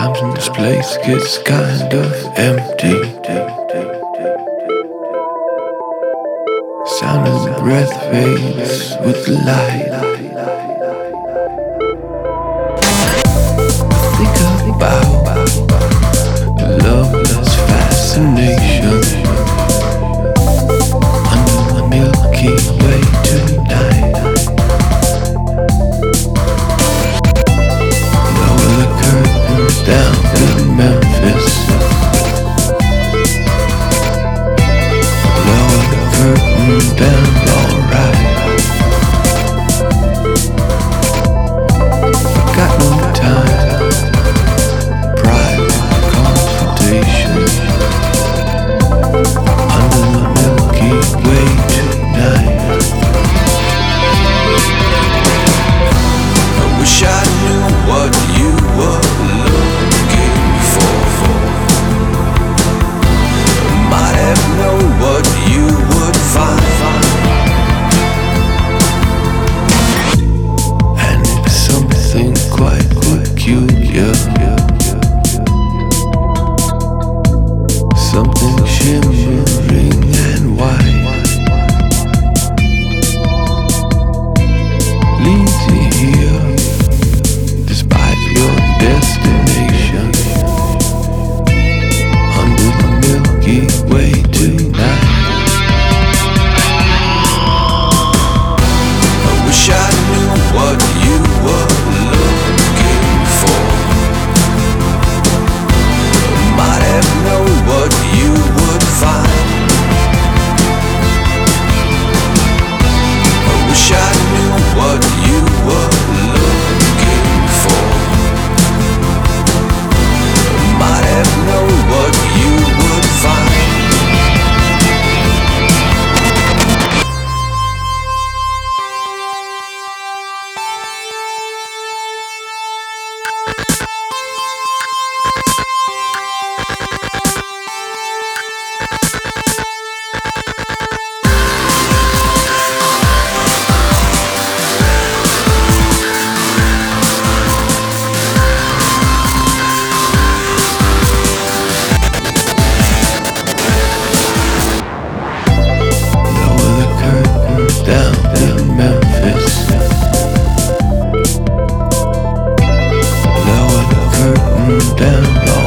Sometimes this place gets kind of empty. Sound of the breath fades with the light. Think about the loveless fascination under the Milky Way tonight. Lower the curtains down to Memphis. Lower the curtains down, alright. Got no time. Private consultation under the Milky Way tonight. I wish I knew what you were looking for. Might have known what you would find. And it's something quite peculiar. Something shimmering and white leads you here despite your destination under the Milky Way tonight. I wish I knew what you were looking for. Might have known what you would find. I wish I knew what you were looking for. Might have known what you would find. Down in Memphis. Lower the curtain down.